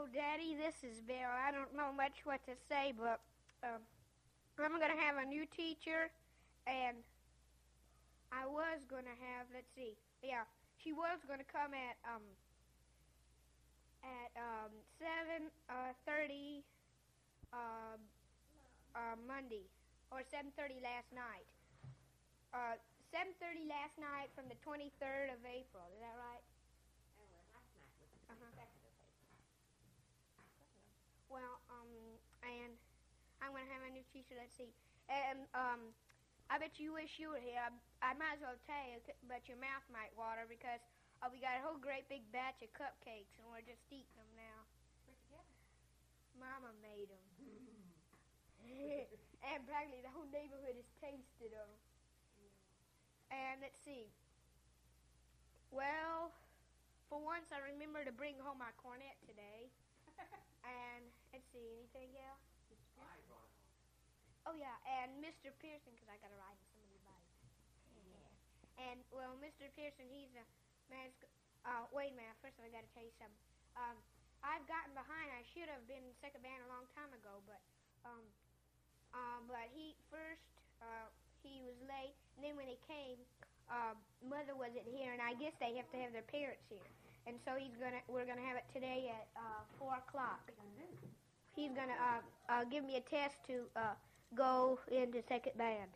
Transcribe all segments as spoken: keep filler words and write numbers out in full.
Hello, Daddy. This is Bill. I don't know much what to say, but um, I'm going to have a new teacher, and I was going to have, let's see, yeah, she was going to come at um at um seven thirty uh, uh, Monday, or seven thirty last night. Uh, seven thirty last night from the twenty-third of April. Is that right? Uh-huh. Well, um, and I'm going to have a new teacher, let's see. And, um, I bet you wish you were here. I, I might as well tell you, but your mouth might water because uh, we got a whole great big batch of cupcakes, and we're just eating them now. Where'd you get them? Mama made them. And practically the whole neighborhood has tasted them. And let's see. Well, for once I remember to bring home my cornet today. And let's see, anything else? I brought it home. Oh yeah, and Mister Pearson, because I got to ride in somebody's bike. Yeah. And well, Mister Pearson, he's a man. Uh, wait a minute. First, I got to tell you something. Um, I've gotten behind. I should have been in second band a long time ago, but um, um, but he first uh, he was late, and then when he came, uh, Mother wasn't here, and I guess they have to have their parents here. And so he's gonna. We're gonna have it today at uh, four o'clock. He's gonna uh, uh, give me a test to uh, go into second band.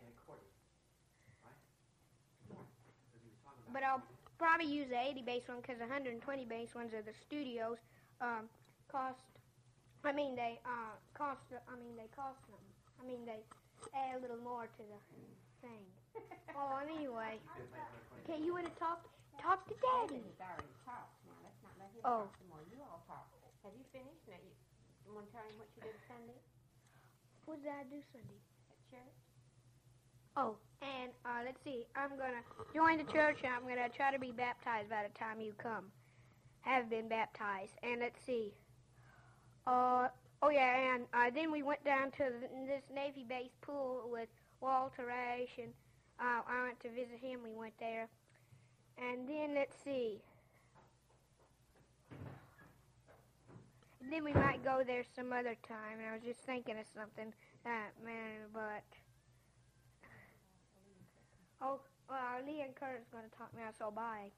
But I'll probably use the eighty bass one because the one hundred twenty bass ones are the studios. Um, cost. I mean they uh, cost. I mean they cost them. I mean they add a little more to the thing. Oh, anyway. Okay, you want to talk? Talk to Daddy. He's already talked. Now let's not let him Oh. talk some more. You all talk. Have you finished? Now you, you want to tell him what you did Sunday What did I do Sunday? at church? Oh, and uh, let's see. I'm gonna join the church, and I'm gonna try to be baptized by the time you come. Have been baptized, and let's see. Uh, oh yeah, and uh, then we went down to the, this Navy base pool with Walter Ash, and uh, I went to visit him. We went there, and then let's see. And then we might go there some other time. And I was just thinking of something, uh, man, but. Oh, well, Lee and Kurt is going to talk now, so bye.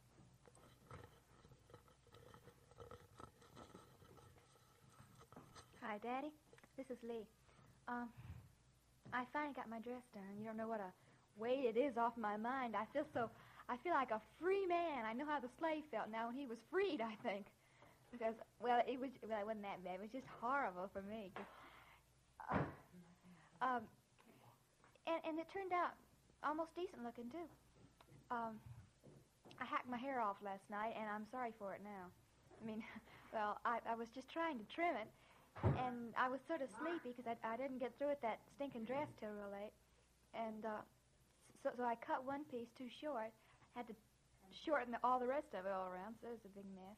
Hi, Daddy. This is Lee. Um, I finally got my dress done. You don't know what a weight it is off my mind. I feel so, I feel like a free man. I know how the slave felt now when he was freed, I think. Because, well, it was, well, it wasn't that bad. It was just horrible for me. Uh, um, and, and it turned out almost decent looking, too. Um, I hacked my hair off last night, and I'm sorry for it now. I mean, well, I, I was just trying to trim it, and I was sort of sleepy because I, I didn't get through with that stinking dress till real late. And uh, so, so I cut one piece too short, had to shorten the, all the rest of it all around, so it was a big mess.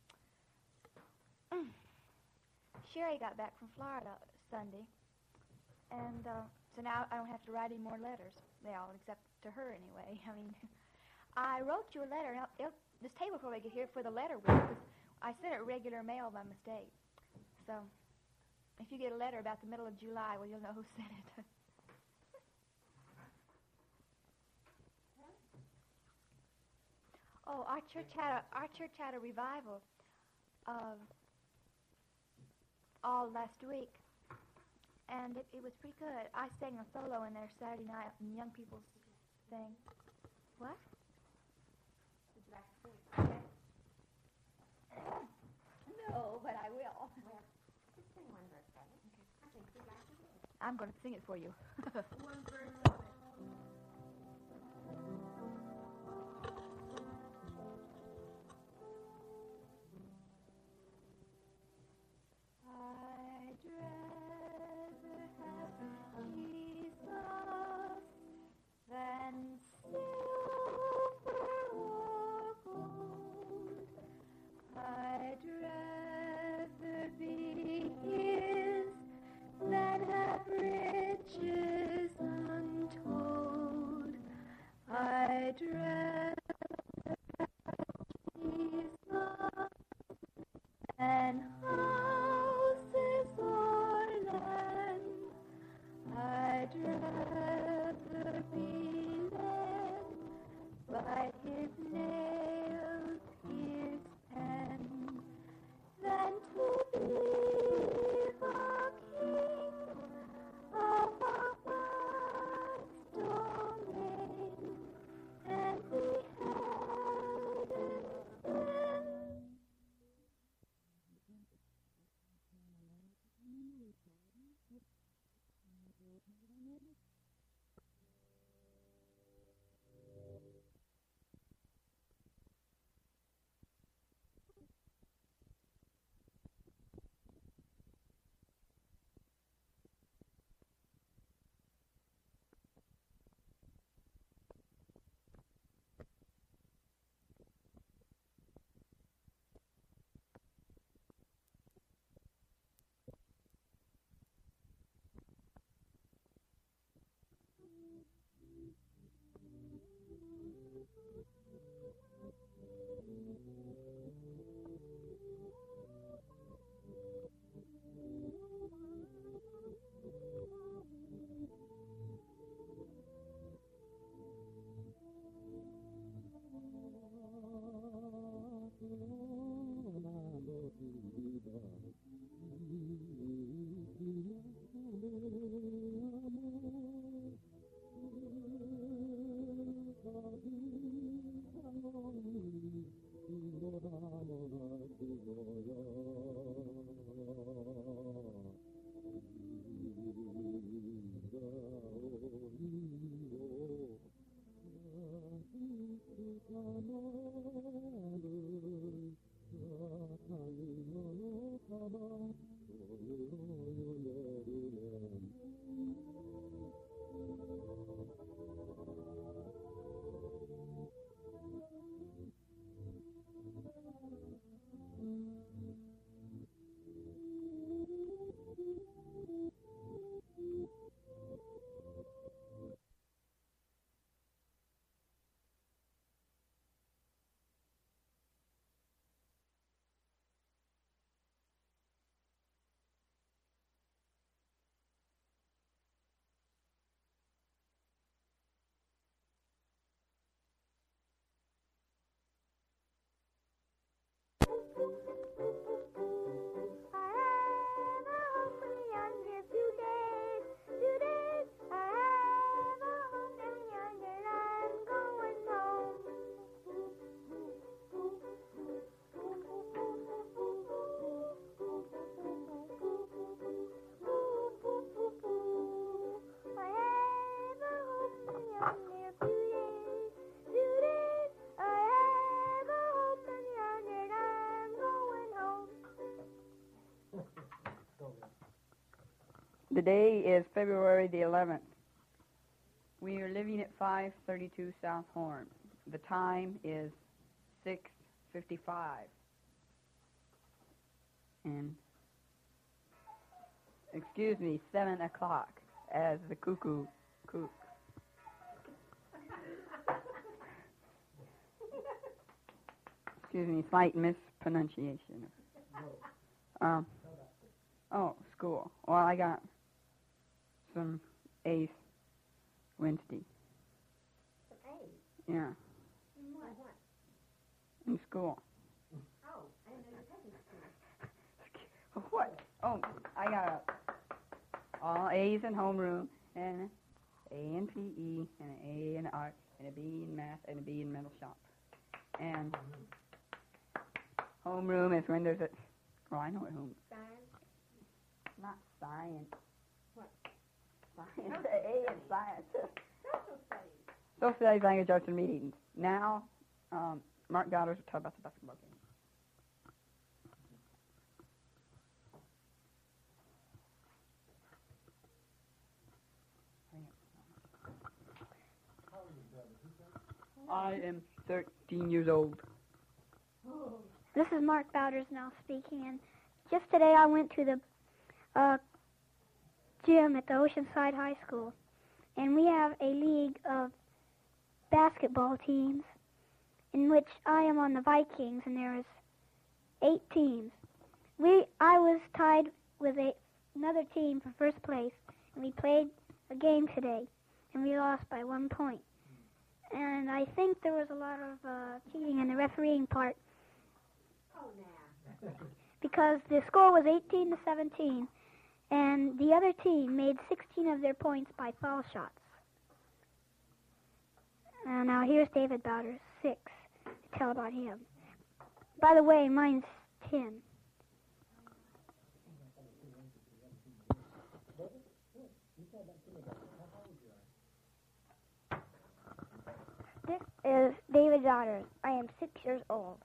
Mm. Sherry got back from Florida Sunday, and uh, so now I don't have to write any more letters. Well, except to her anyway. I mean, I wrote you a letter. And it'll, it'll, this table will probably get here for the letter week, because I sent it regular mail by mistake. So if you get a letter about the middle of July, well, you'll know who sent it. Oh, our church had a our church had a revival uh, all last week, and it, it was pretty good. I sang a solo in there Saturday night in the young people's thing. What? Would you like to sing it? No, but I will. Well, just sing one verse, brother. Okay. I think you'd like to do it. I'm going to sing it for you. One verse. I'd rather have Jesus than silver or gold. I'd rather be his than have riches untold. The day is February the eleventh. We are living at five thirty-two South Horn. The time is six fifty-five. And, excuse me, seven o'clock, as the cuckoo cooks. Excuse me, slight mispronunciation. Um, oh, school. Well, I got some A's Wednesday. Some A's? Yeah, In what? What? in school. Oh, I didn't know you were taking school. What? Oh, I got all A's in homeroom, and A in P E, and an A in art, and a B in math, and a B in mental shop. And homeroom is when there's a... Oh, I know what home... Science? Not science. What? Science. The A in science. Social studies. Social studies, language arts, and meetings. Now, um, Mark Goddard will tell about the basketball game. I am thirteen years old. This is Mark Bowders now speaking, and just today I went to the uh, gym at the Oceanside High School, and we have a league of basketball teams in which I am on the Vikings, and there is eight teams. We I was tied with a, another team for first place, and we played a game today, and we lost by one point. And I think there was a lot of uh, cheating in the refereeing part, Oh, now. because the score was eighteen to seventeen, and the other team made sixteen of their points by foul shots. Uh, now here's David Bowders, six, to tell about him. By the way, mine's ten. This is David Bowders. I am six years old.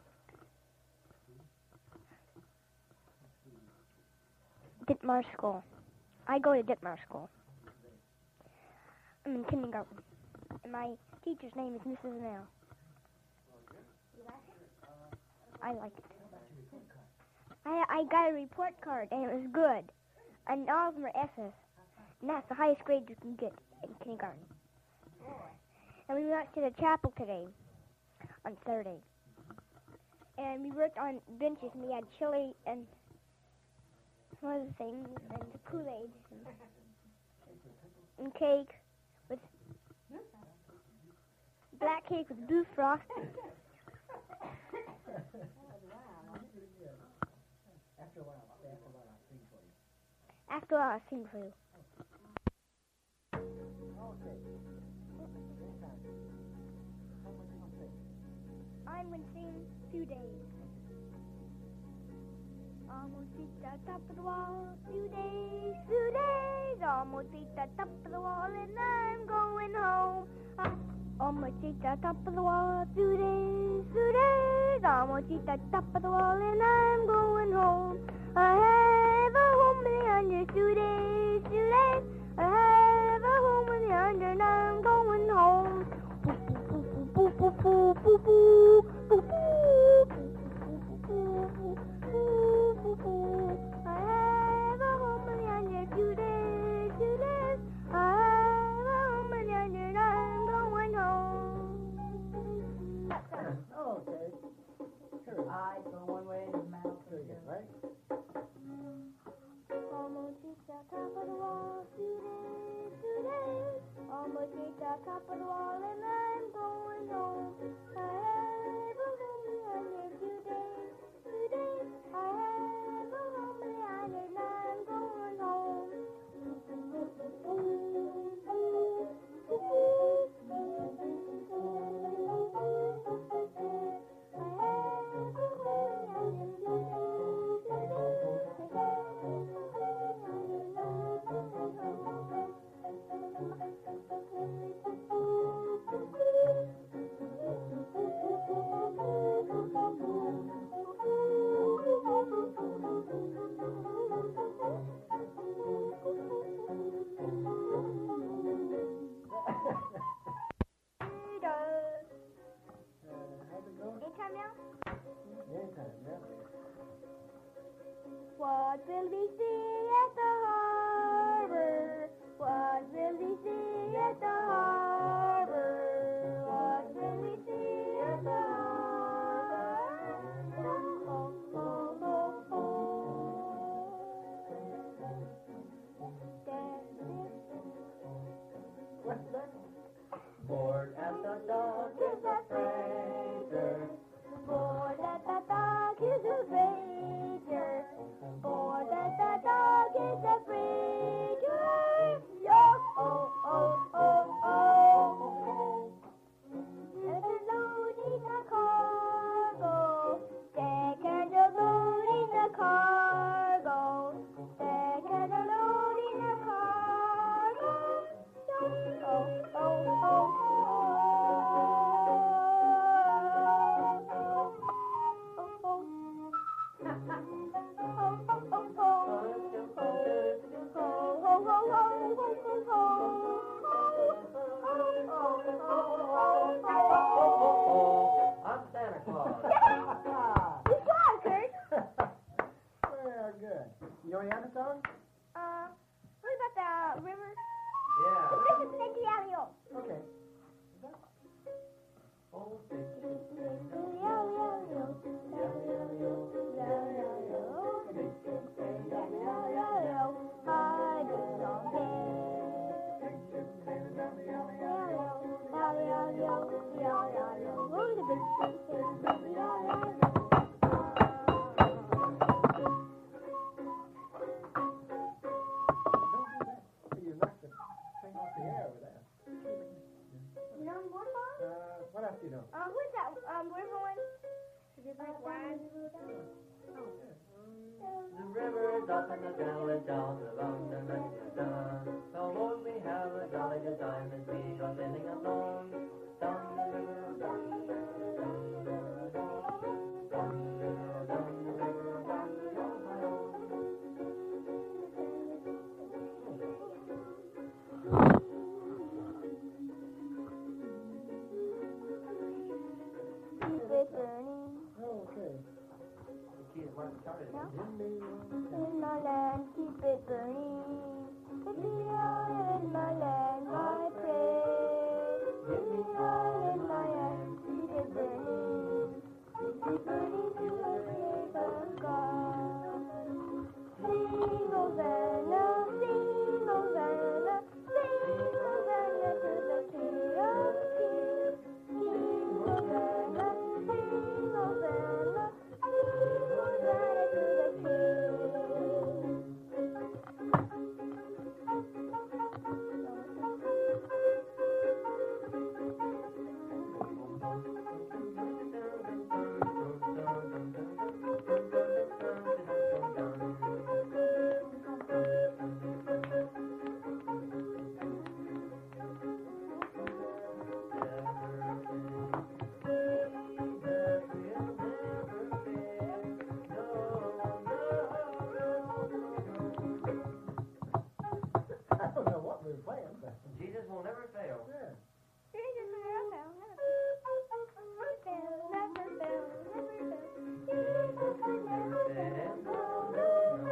Ditmar School. I go to Ditmar School. I'm in kindergarten. And my teacher's name is Missus Nell. I like it. I I got a report card and it was good. And all of them are S's. And that's the highest grade you can get in kindergarten. And we went to the chapel today on Saturday. And we worked on benches and we had chili and some other things and Kool-Aid and, and cake with black cake with blue frosting. After a while, I'll sing for you. I'm going to sing two days. Almost reached the top of the wall. Few days, few days. Almost reached the top of the wall and I'm going home. I almost reached the top of the wall. Few days, few days. Almost reached the top of the wall and I'm going home. I have a home beyond your few days, few days. I have a home beyond and I'm going home. Boo, boo, boo, boo, boo, boo, boo, boo. I have a home beyond your few days, few days. I have a home beyond and I'm going home. Okay. I go one way and the mouth the other. Right? Almost reached the top of the wall, few days, few days. Almost reached the top of the wall and I'm going home. I have a home beyond your few days, few days. I have a home beyond and I'm going home. I have a home beyond your few days, few days. What will we see at the harbor? What will we see at the harbor? What will we see at the harbor? Oh, oh, oh, oh. What's that? Board at the dock is a freighter. Board at the dock is a freighter. Board at the dock is a freighter. Yo, oh, oh, oh, oh. There's a load in the cargo. Deck and a load in the cargo. Deck and a load in the cargo. Yo, oh, oh, oh, I'm Santa Claus. You got it, Kurt. Well, good. You already have a song? Uh, what about the river? Yeah. This is Santiago. Okay. Oh, you knocked the thing off the air with that. You know more song? Uh, what else do you know? Uh, who's that? Um, River one? The river is up and the dell is down, around and then it's done. So won't we have a jolly good time as we go sailing along? Down the river, down the river, down the river, down the river, down the river, down the Ohio. Keep it burning. Oh, okay. The key is where it started. No. In In my land, keep it burning. Keep me all in my land, I pray. Keep me all in my land, keep it burning. Keep it burning to the place of God. Sing Hosanna, sing Hosanna, sing Hosanna to the King of Kings. Sing Hosanna, sing Hosanna, sing Hosanna to the King. I don't know what we were playing, but Jesus will never fail. yeah. Jesus will never fail, never fail, never fail, never fail. Jesus will never fail.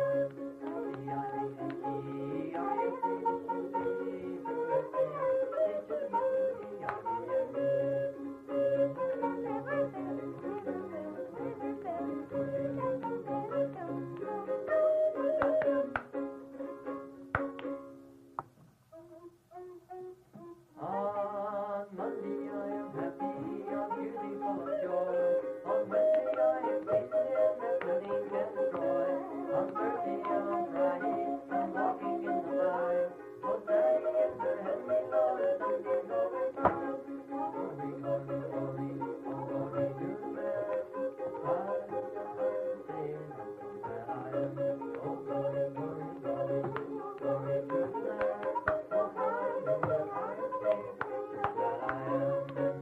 On Monday I am happy, I'm usually full of joy. On Wednesday I am facing and nothing can destroy. On Thursday I'm crying, I'm walking in the light. On Saturday is the heavenly Lord, and Sunday's over time. Glory, glory, glory, oh glory to the man. I am saying that I am. Oh glory, glory, glory, glory to the man. Oh hallelujah, I am saying that I am.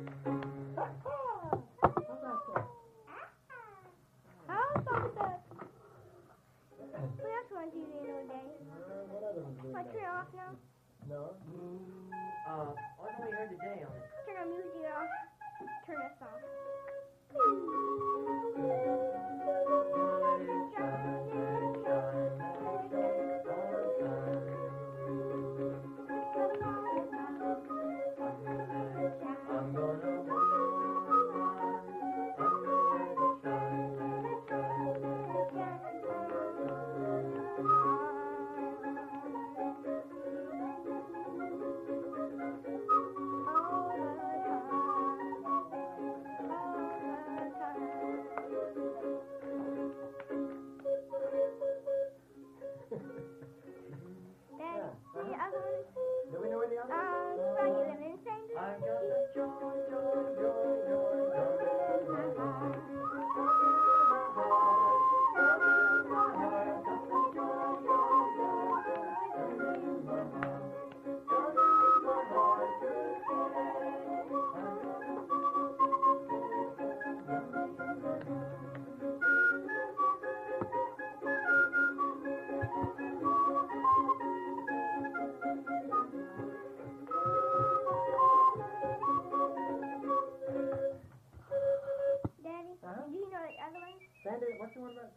How about that? What else want you to do today? Uh, what other ones do we Want to turn it know? off now? No. Uh, what have we heard today on it? Turn our music off. Turn us off. Sun is shining, shining.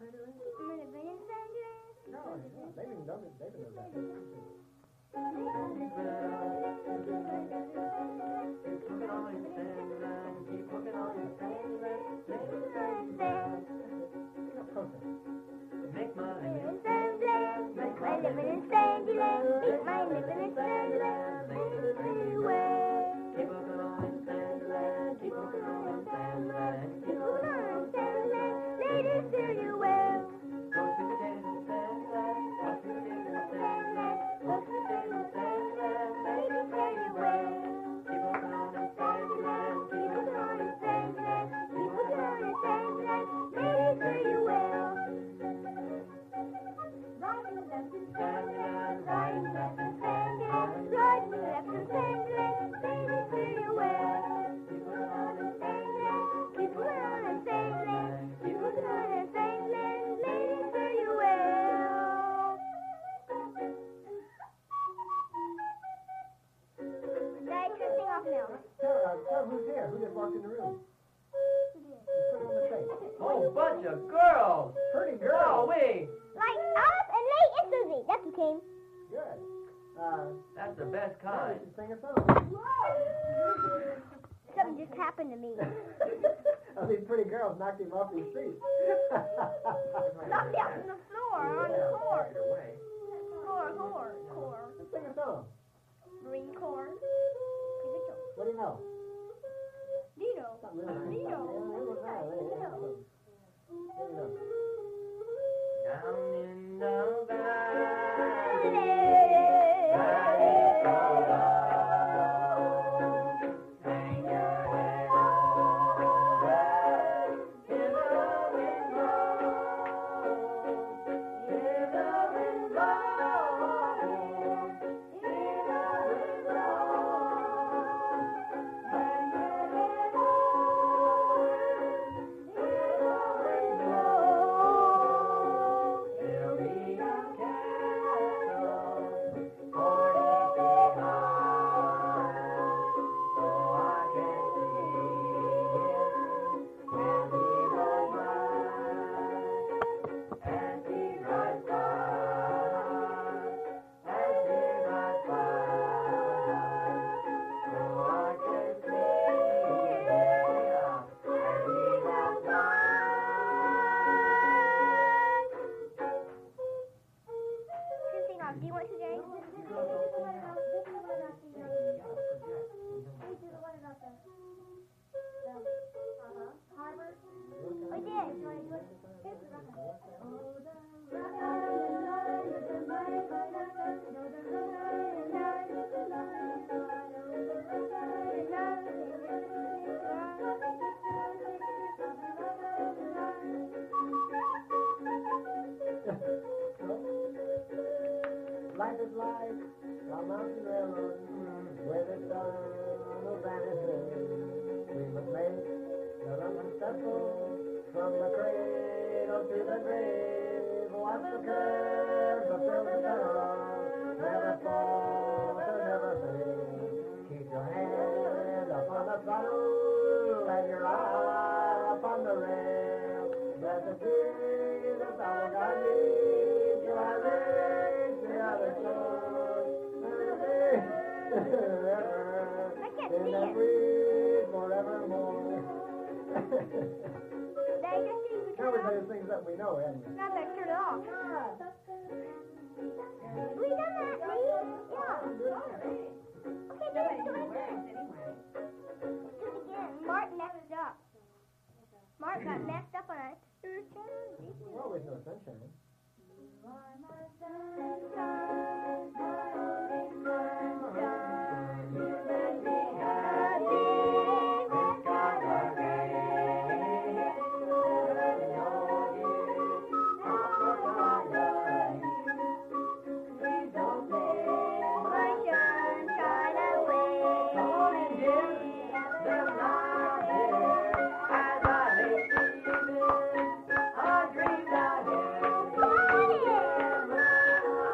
Sandyland? I'm living in Sandyland. No, no, David knows it. David knows that. Keep looking on in Sandyland, keep looking on in Sandyland, make my living in Sandyland, make my living in Sandyland, make my living in Sandyland, everywhere. Keep looking on in Sandyland, keep looking on in Sandyland, keep Keep on Sandyland, ladies, fare you well. go to the days in Sandyland, go to the days in Sandyland, go to the days in Sandyland, ladies, fare you well. Keep looking on in Sandyland, keep looking on in Sandyland, keep looking on in Sandyland, Ladies, fare you well. Sandyland, Riding left in Sandyland, riding left in Sandyland, ladies, fare you well. keep looking on in Sandyland, Keep on in Sandyland, keep on in Sandyland, ladies, fare you well. Daddy, can I sing off now? Tell, uh, tell who's here. Who just walked in the room? Put it on the tape. oh, bunch of girls! Pretty girl. Golly! Like us and Nate and Susie. That's who came. Good. Uh, That's the best now kind. you should sing a song. Something just happened to me. Oh, these pretty girls knocked him off his feet. Knocked out on the floor, on the court. Core, core, core. Just sing a song. Marine Corps. What do you know? Dino. Something really nice. Dino. Yeah, it was nice. Yeah, yeah. What do you know? Down in the valley, Hey. valley so low, hang your head on, hear the wind blow, hear the wind blow, hear the wind blow, hang your head on, hear the wind blow. There'll be a castle forty feet high, so I can see him when he goes by, as he rides by, as he rides by, so I can see him as he goes by. Can sing off. Do you want to, Jay? We did. Life is like a mountain railroad where the sun will vanish. We must make the rough and stumble from the cradle to the grave. Watch the curves of silver tunnel, never fall to never fade. Keep your hand upon the throttle and your eye upon the rail. Let the tears of our God lead you our way to the other shore. I can't In see the it. breeze forevermore. Daddy, just see if we Now turn we it play off. the things that we know, haven't we? Now better turn it off. We done that, Lee. Yeah. Okay, do it, do it. Do it again. Mark messed up. Mark got messed up on us. Well, always no sunshine. I dreamed I had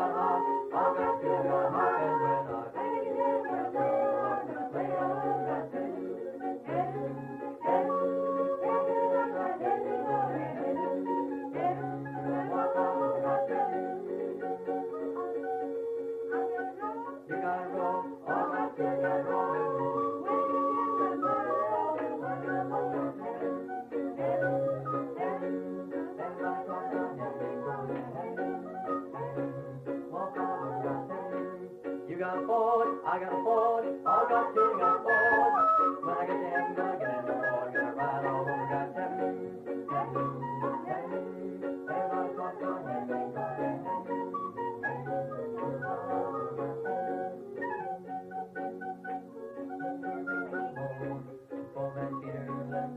hop. I'll go to the hop and when I play on that hen, hen, hen, you gotta roll, all my children gotta roll and roll. You got a Ford, I got a Ford, all got children got a Ford. When I get to heaven, gonna get in the Ford, gonna ride all over God's heaven, heaven, heaven. Everybody's gonna go heaven, go heaven, Four men Peter,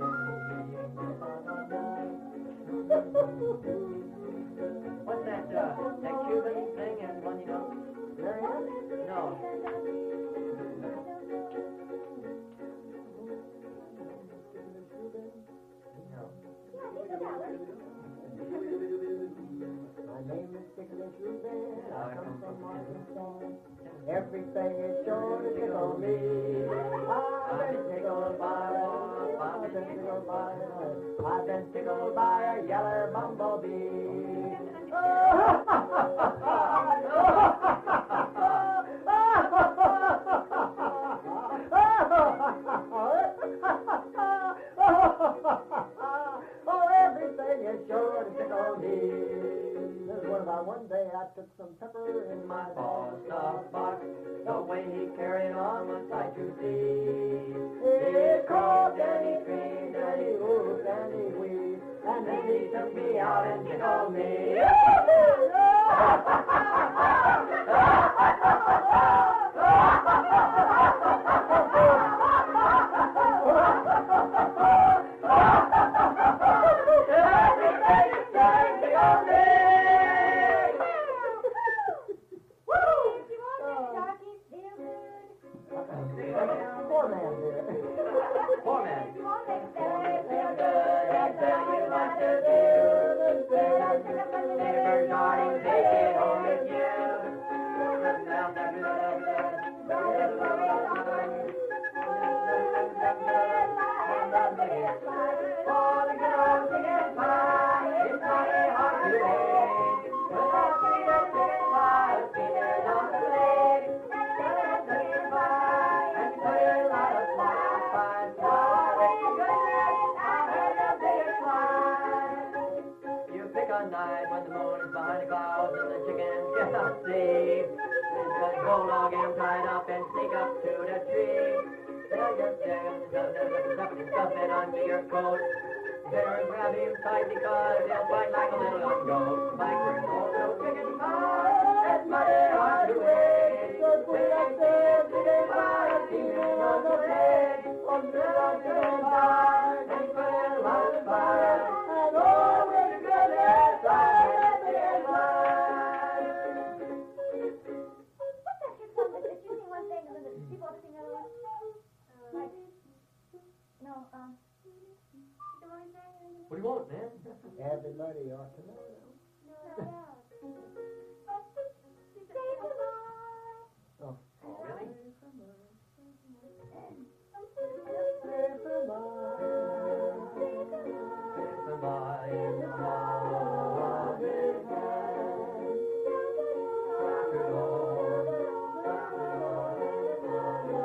what's that, uh, that Cuban thing and one, you know? No. My name is Nicholas Rubin. I come from Arkansas. Everything is sure to tickle me. I've been tickled by one. I've been tickled by another. I've been tickled by a yeller bumblebee. Oh, everything is sure to tickle me. This was about one day I took some pepper in my My ball boss, the buck, the way he carried on was sight to see. He called and he screamed and he whooped and he wheezed, and then he took me out and tickled me. Poor man there. Poor man. Neighbor darling, take it home with you. For the good old chicken pie, it's mighty hard to make. Without Peter chicken pie, Peter's on the plate. Chicken pie, and put in a lot of fine, fine pie. Goodness, I had a big pie. You pick a night when the moon is behind the clouds and the chickens cannot see. There's a bulldog him tied up and sneak up to the tree. Tell your chickens stuff it under your coat. Better grab him tight because he'll fight like a little young goat. Like we're old little chicken pie, that's mighty hard to wait. So sweet I said, chicken pie, Peter's on the plate. Oh, little chicken pie, and put in a lot of fire. And oh, with goodness, I had chicken pie. What's that kid song that you sing one thing and then the people have to sing another one? Like, no, um, What do you want, man? Everybody ought to know. Oh, really? Somebody in the hall of his head. Good Lord, good Lord,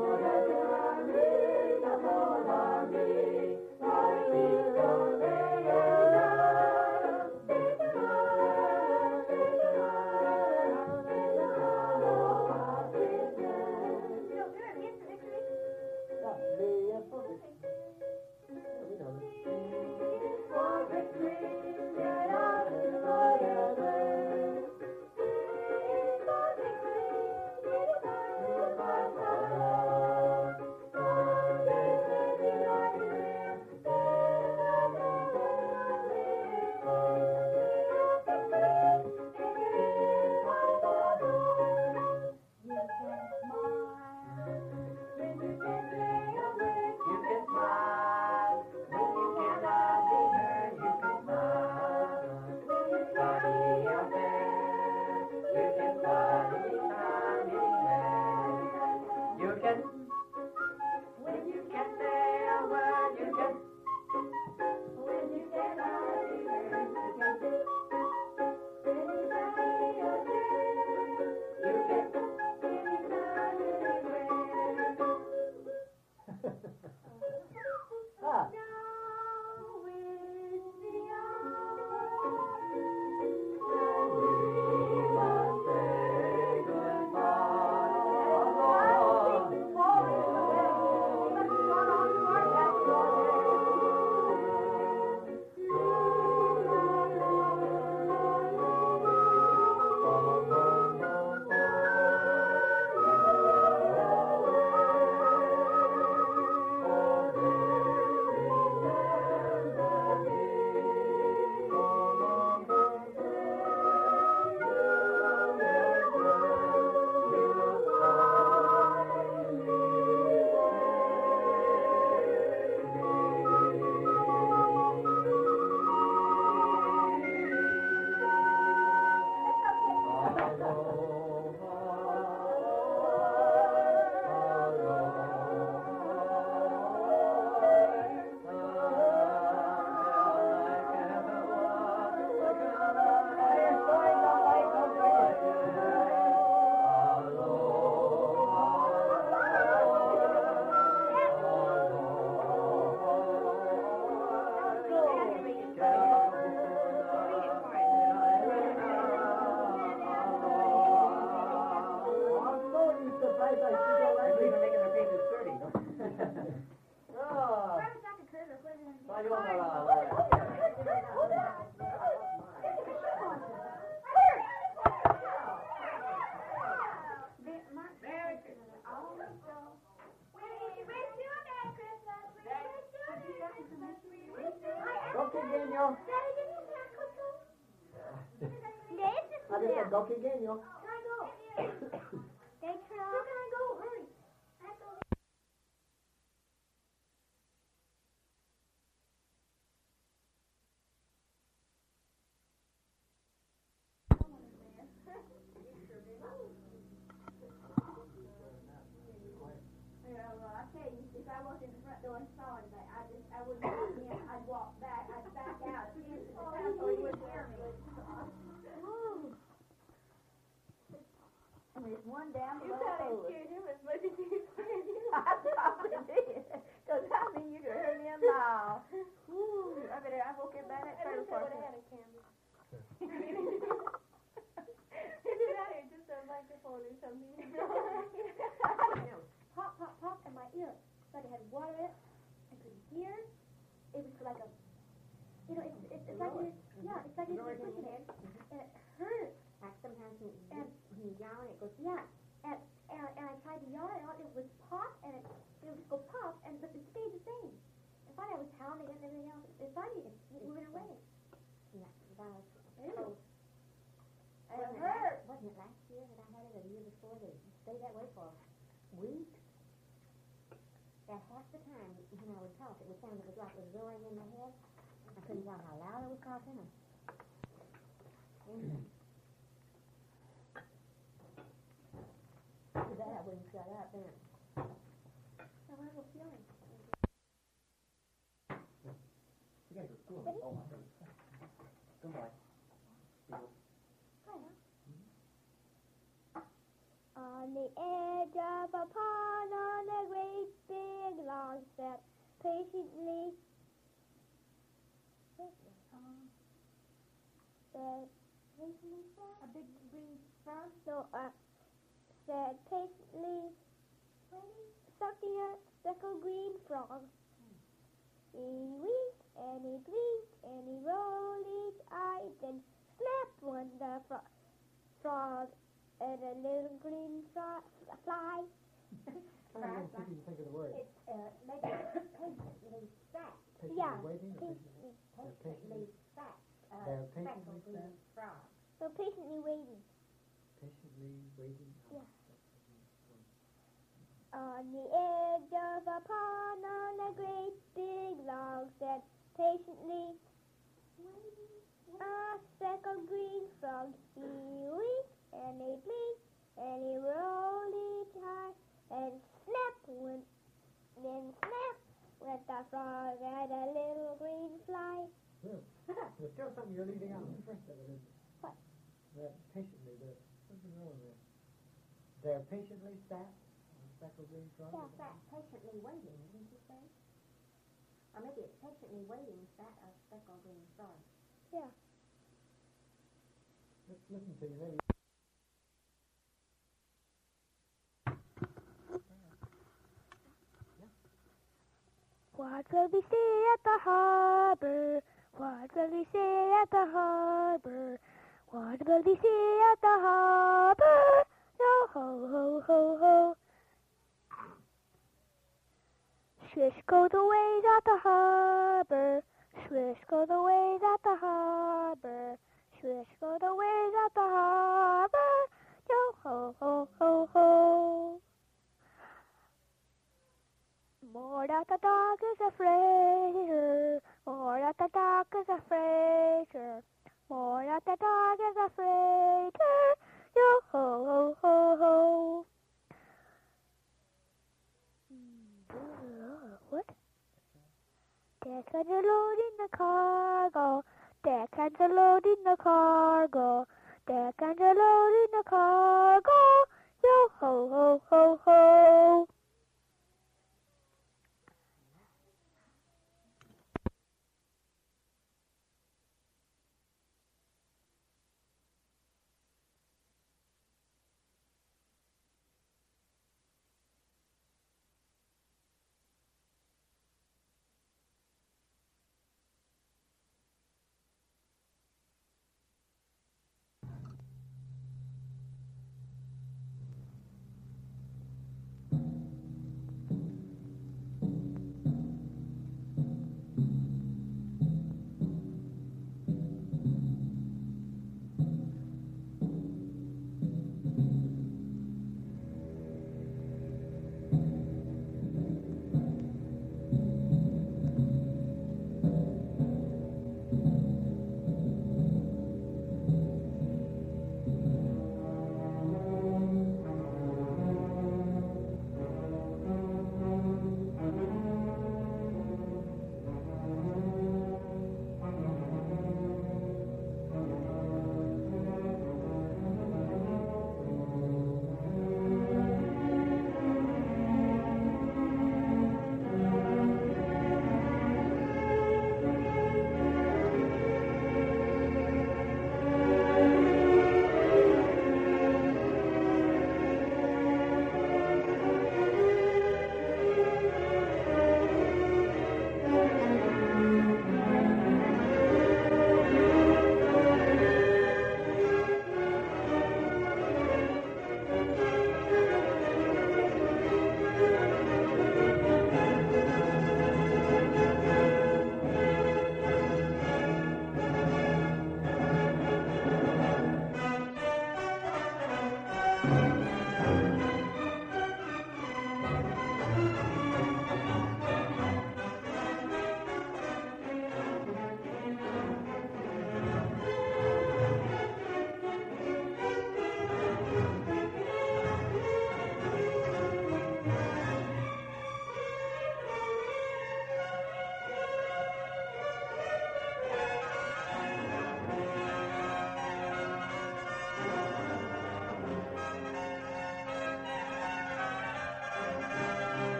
good Lord. Go, keep getting you. Can I go? They turn off. Where can I go? Hurry. I have to go. Yeah, well, I tell you, if I walked in the front door and saw him, I just, I wouldn't walk in. I'd walk back. I'd back out into the house so he wouldn't hear me. And there's one down below. You probably scared him as much as you scared you. I probably did. Because I mean, you could hear me a mile. Woo. I better, I woke him back at third part. I had a camera. Isn't that it? Just a microphone or something. Pop, pop, pop in my ear. Like it had water in it. I couldn't hear. It was like a, you know, it's, it's, it's like you're, yeah, it's like you're pushing it. And it hurt. Like sometimes when you, And when you yawn, it goes, yeah, and, and, and I tried to yawn, and all it was pop, and it, it would just go pop, and but it stayed the same. And finally I was pounding it and everything else. It's funny, it's moving away. yeah, that was, Ew. And it wasn't it, hurt. last, wasn't it last year that I had it, or the year before, that it stayed that way for weeks? That half the time when I would talk, it would sound, it was like it was roaring in my head. I couldn't tell how loud I was talking. Or, mm. Too bad I wouldn't shut up then. I have a feeling. You gotta go to school. Oh, my goodness. Good boy. On the edge of a pond on a great big log sat patiently sat patiently a big green frog? No, uh, sat patiently sucking a speckled green frog. He winked and he blinked and he rolled each eye, then snap went the fro- frog. And a little green fly. fly. I don't think you can think of the word. It's, uh, maybe patiently sat. Patiently Yeah. waiting or Patiently. Patiently sat. Uh, They're speckled patiently green sat? frog. So patiently waiting. Patiently waiting. Yeah. On the edge of a pond on a great big log sat patiently waiting. A speckled green frog. He winked and he blinked and he rolled each eye and snap went, then snap went the frog and a little green fly. Well, there's still something you're leaving out in the first of it, isn't it? What? That patiently, the, something wrong there. They're patiently sat on speckled green frog. Yeah. Sat patiently waiting, didn't you say? Or maybe it's patiently waiting sat a speckled green frog. Yeah. Let's listen to you, maybe. What will we see at the harbor? What will we see at the harbor? What will we see at the harbor? Yo ho ho ho ho. Swish go the waves at the harbor. Swish go the waves at the harbor. Swish go the waves at the harbor. Yo ho ho ho ho. More that the dog is afraid her. More that the dog is afraid her. More that the dog is afraid her. Yo ho ho ho ho. What? There comes a load in the cargo. There comes a load in the cargo. There comes a load in the cargo. Yo ho ho ho ho.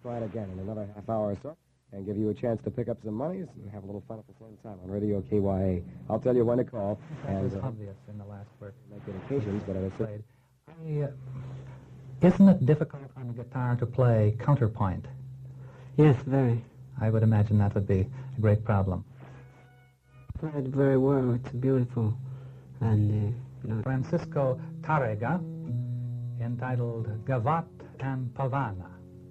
try it again in another half hour or so and give you a chance to pick up some monies and have a little fun at the same time on Radio K Y A. I'll tell you when to call. That and, was uh, obvious in the last work. Make it occasions, but it's Played. I, uh, isn't it difficult on the guitar to play counterpoint? Yes, very. I would imagine that would be a great problem. Played very well. It's beautiful. And, uh, you know. Francisco Tarrega, entitled Gavat and Pavana.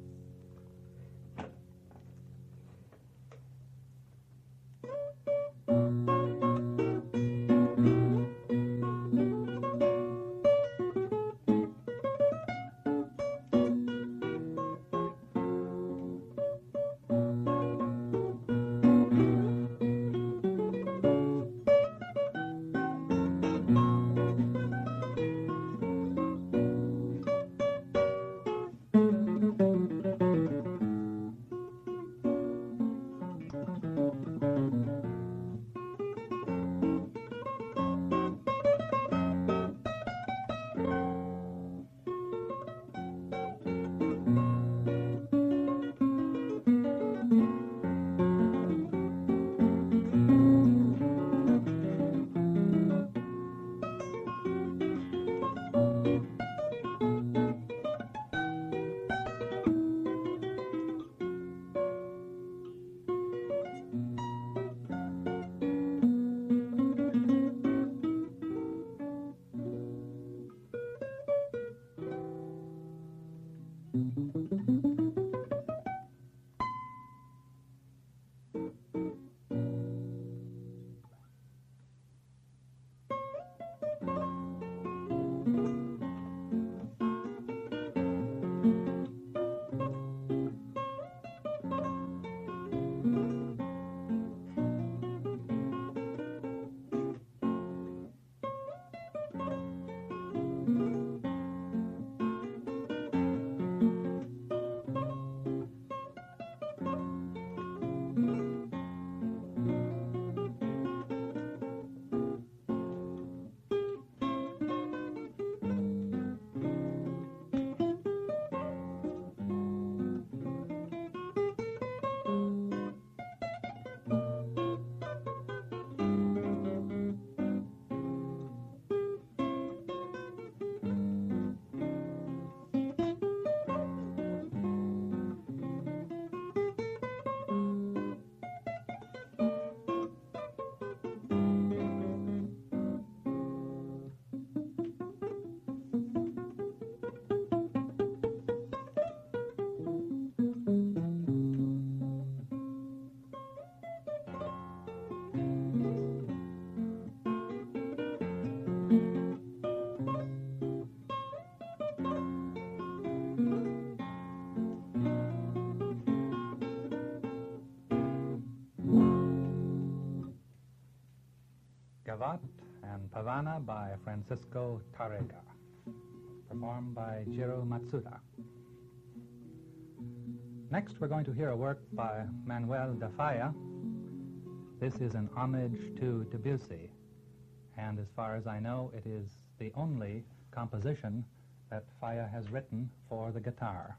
Gavat and Pavana by Francisco Tarrega, performed by Jiro Matsuda. Next, we're going to hear a work by Manuel de Falla. This is an homage to Debussy, and as far as I know, it is the only composition that Falla has written for the guitar.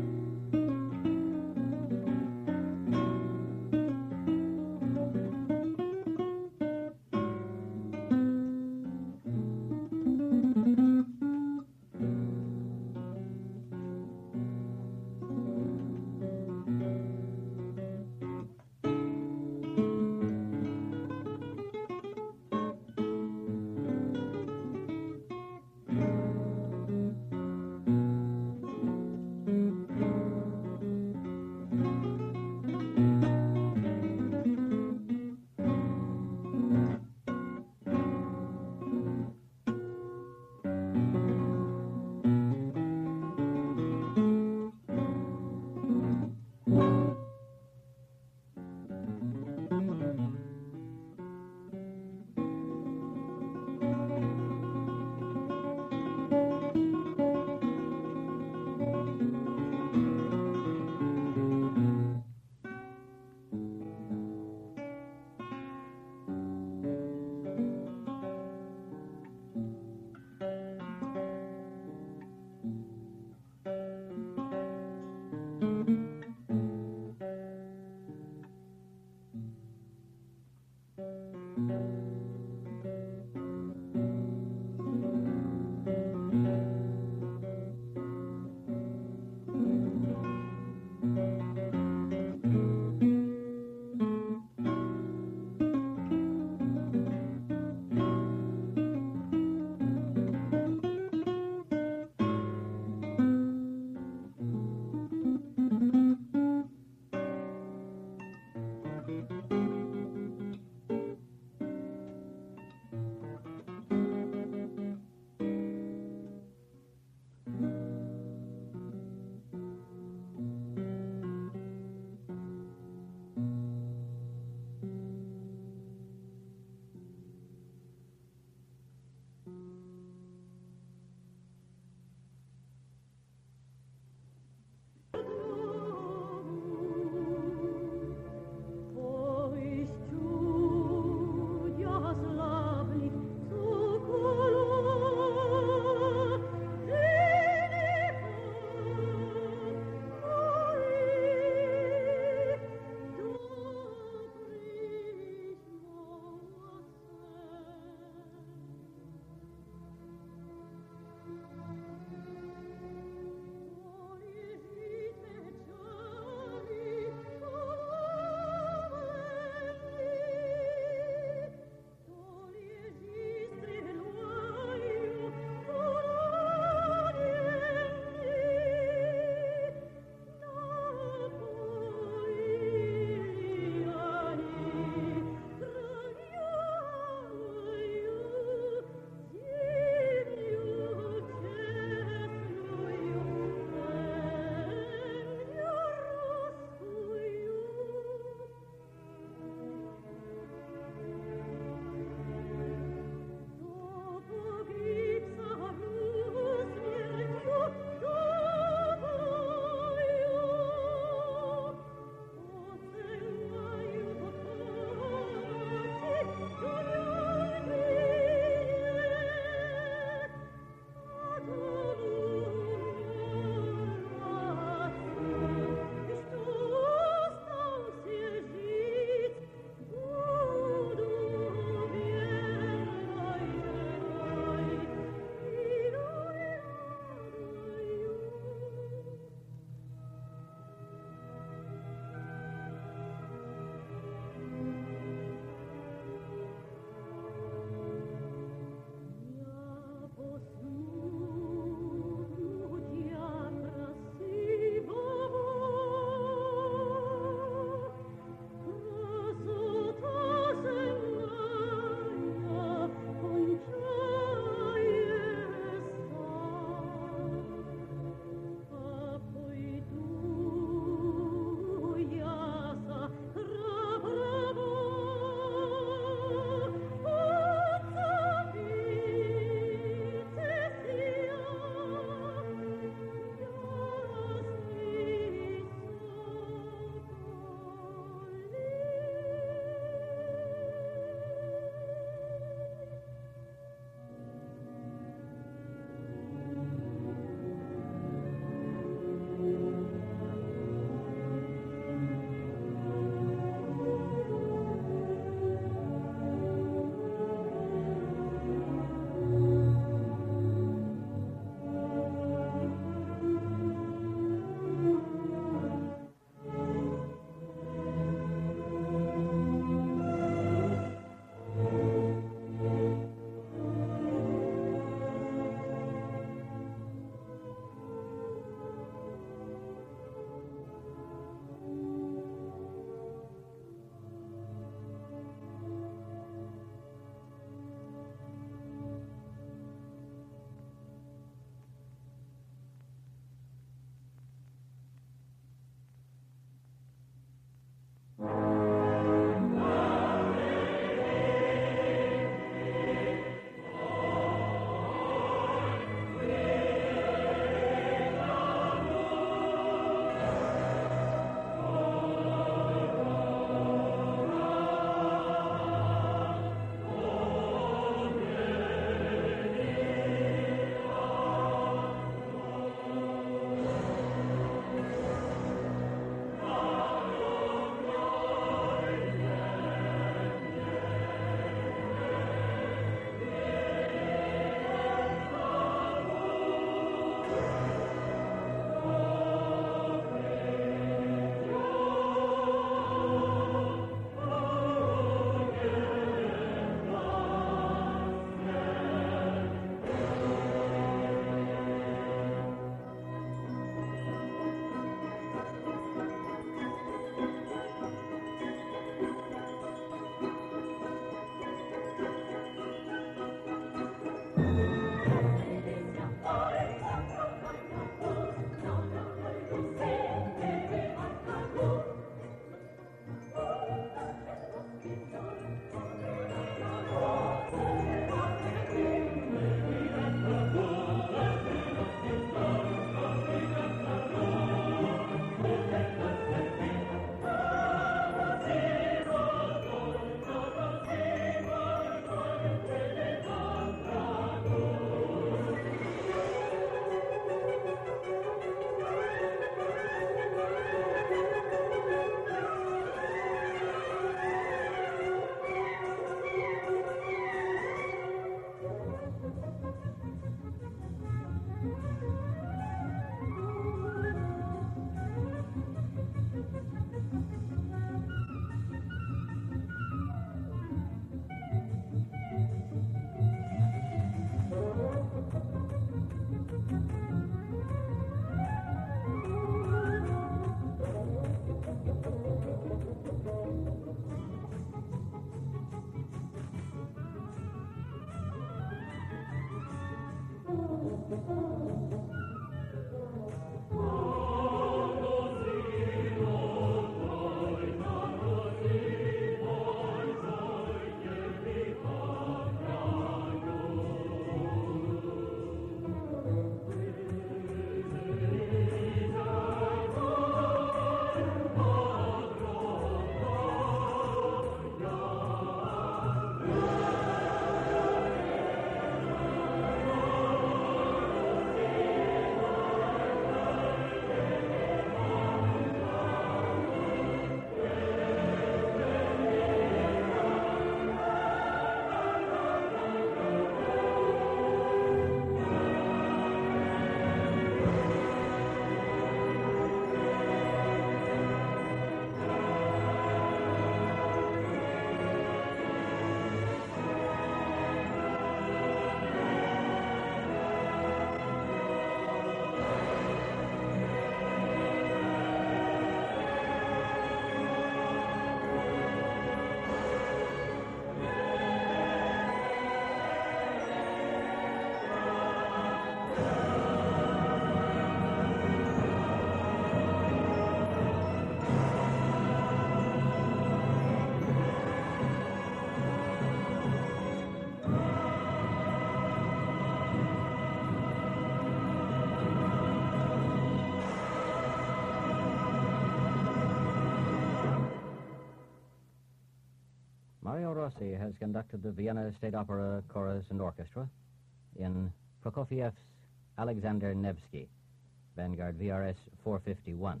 Mario Rossi has conducted the Vienna State Opera Chorus and Orchestra in Prokofiev's Alexander Nevsky, Vanguard V R S four fifty-one,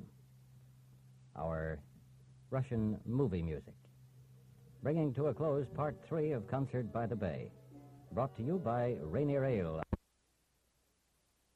our Russian movie music. Bringing to a close part three of Concert by the Bay, brought to you by Rainier Ale.